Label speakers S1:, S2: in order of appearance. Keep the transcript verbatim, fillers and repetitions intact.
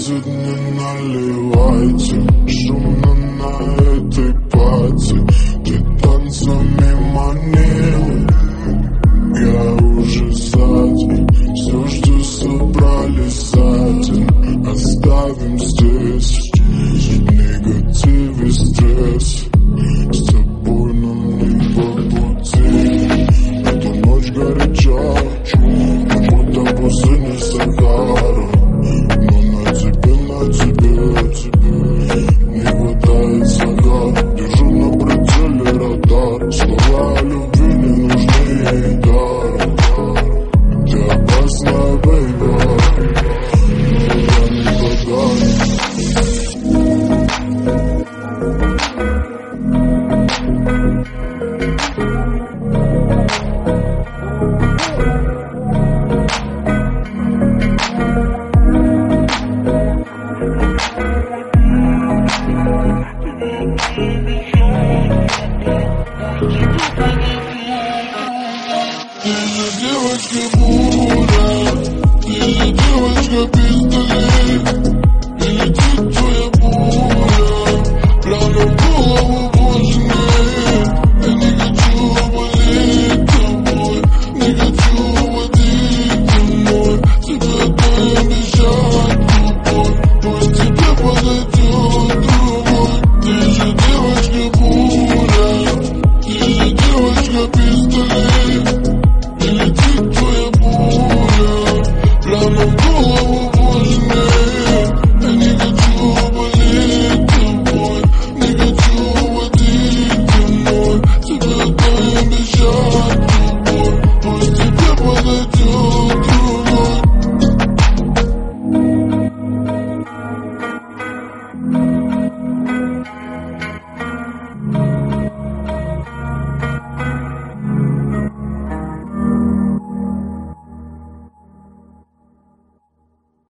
S1: лезет, не наливайте. Шумно на этой пати, ты танцами манила. Я уже сзади, все, что собрали сзади, оставим здесь. Негатив и стресс, с тобой нам не по пути. Эта ночь горяча, как будто пустыня Сахара. Но на тебе, на тебе, тебе не хватает загад. Держу на прицеле радар, слова любви не нужны ей даром. Ты опасная, бейба, но я не подам. Ты же девочка Бура, ты же девочка без